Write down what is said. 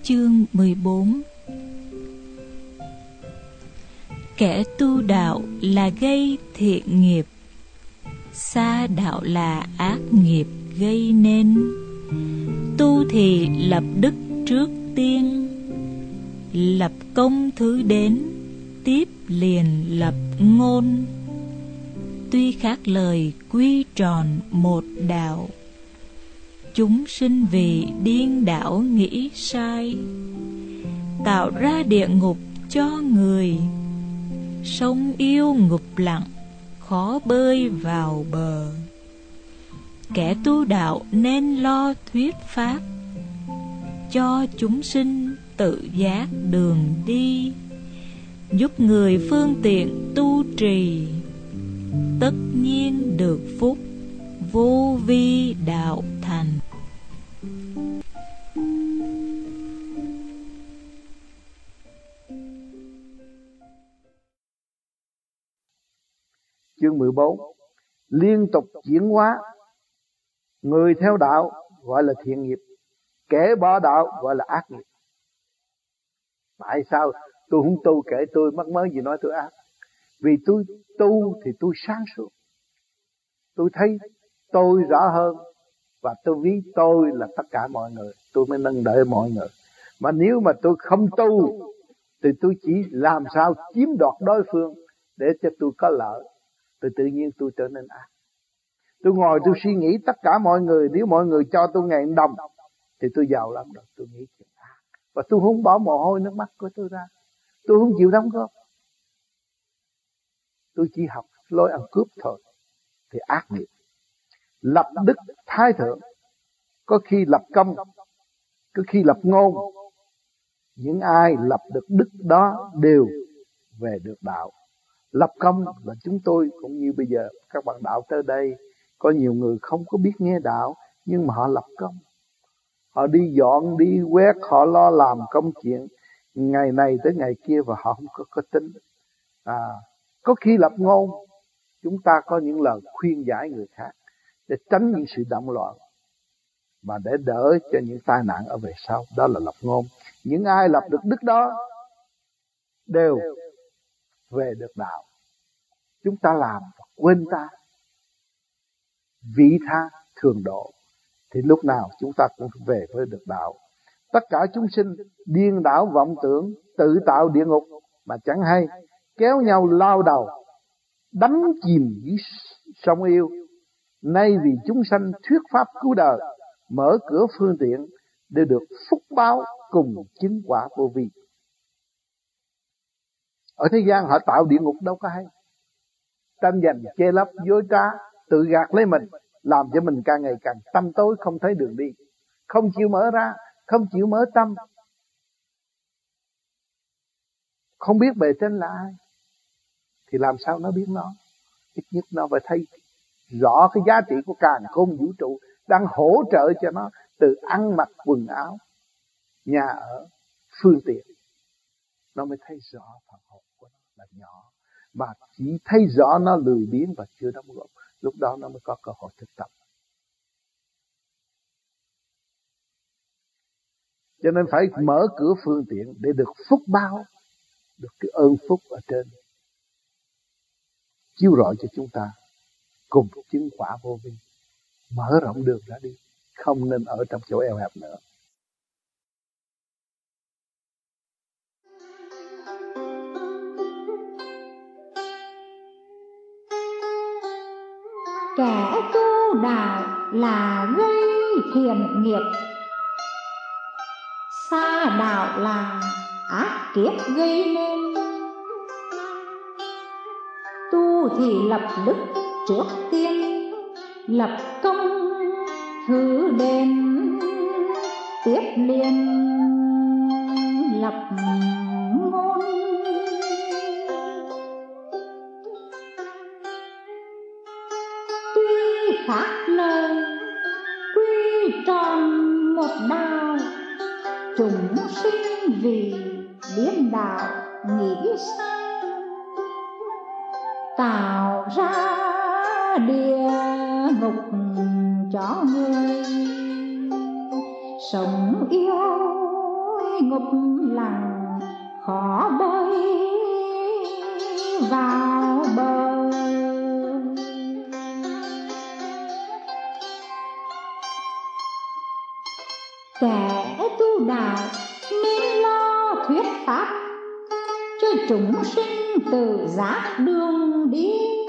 Chương 14. Kẻ tu đạo là gây thiện nghiệp, xa đạo là ác nghiệp gây nên. Tu thì lập đức trước tiên, lập công thứ đến, tiếp liền lập ngôn. Tuy khác lời quy tròn một đạo, chúng sinh vì điên đảo nghĩ sai, tạo ra địa ngục cho người. Sông yêu ngục lặng, khó bơi vào bờ. Kẻ tu đạo nên lo thuyết pháp, cho chúng sinh tự giác đường đi, giúp người phương tiện tu trì, tất nhiên được phúc vô vi đạo thành. Chương 14. Liên tục chuyển hóa. Người theo đạo gọi là thiện nghiệp, kẻ bỏ đạo gọi là ác nghiệp. Tại sao tôi không tu kể tôi mắc mớ gì nói tôi ác? Vì tôi tu thì tôi sáng suốt, tôi thấy tôi rõ hơn, và tôi ví tôi là tất cả mọi người, tôi mới nâng đỡ mọi người. Mà nếu mà tôi không tu thì tôi chỉ làm sao chiếm đoạt đối phương để cho tôi có lợi, thì tự nhiên tôi trở nên ác. Tôi ngồi tôi suy nghĩ tất cả mọi người, nếu mọi người cho tôi 1.000 đồng thì tôi giàu lắm rồi, tôi nghĩ chuyện ác. Và tôi không bỏ mồ hôi nước mắt của tôi ra, tôi không chịu đóng góp, tôi chỉ học lối ăn cướp thôi, thì ác nghiệp. Lập đức thái thượng, có khi lập công, có khi lập ngôn. Những ai lập được đức đó đều về được đạo. Lập công là chúng tôi cũng như bây giờ các bạn đạo tới đây, có nhiều người không có biết nghe đạo, nhưng mà họ lập công. Họ đi dọn, đi quét, họ lo làm công chuyện ngày này tới ngày kia, và họ không có tính. Có khi lập ngôn, chúng ta có những lời khuyên giải người khác để tránh những sự động loạn và để đỡ cho những tai nạn ở về sau. Đó là lập ngôn. Những ai lập được đức đó đều về được đạo. Chúng ta làm quên ta, vị tha thường độ, thì lúc nào chúng ta cũng về với được đạo. Tất cả chúng sinh điên đảo vọng tưởng, tự tạo địa ngục mà chẳng hay, kéo nhau lao đầu, đắm chìm dưới sông yêu. Nay vì chúng sanh thuyết pháp cứu đời, mở cửa phương tiện để được phúc báo cùng chứng quả vô vi. Ở thế gian họ tạo địa ngục đâu có hay, tranh giành chê lấp dối trá, tự gạt lấy mình, làm cho mình càng ngày càng tâm tối, không thấy đường đi, không chịu mở ra, không chịu mở tâm, không biết bề trên là ai, thì làm sao nó biết nó? Ít nhất nó phải thấy rõ cái giá trị của càn khôn vũ trụ đang hỗ trợ cho nó, từ ăn mặc quần áo, nhà ở, phương tiện. Nó mới thấy rõ phần hồn của nó là nhỏ, mà chỉ thấy rõ nó lười biếng và chưa đóng góp. Lúc đó nó mới có cơ hội thực tập. Cho nên phải mở cửa phương tiện để được phúc báo, được cái ơn phúc ở trên chiếu rọi cho chúng ta cùng chứng quả vô vi, mở rộng đường ra đi, không nên ở trong chỗ eo hẹp nữa. Kẻ tu đạo là gây thiện nghiệp, xa đạo là ác kiếp gây nên. Tu thì lập đức trước tiên, lập công thứ đền, tiếp liền lập ngôn. Tuy khác lời quy tròn một đạo, chúng sinh vì điên đạo nghĩ sai, tạo ra địa ngục cho người. Sống yêu ngục lặng khó bơi vào bờ. Kẻ tu đạo nên lo thuyết pháp cho chúng sinh tự giác đường đi.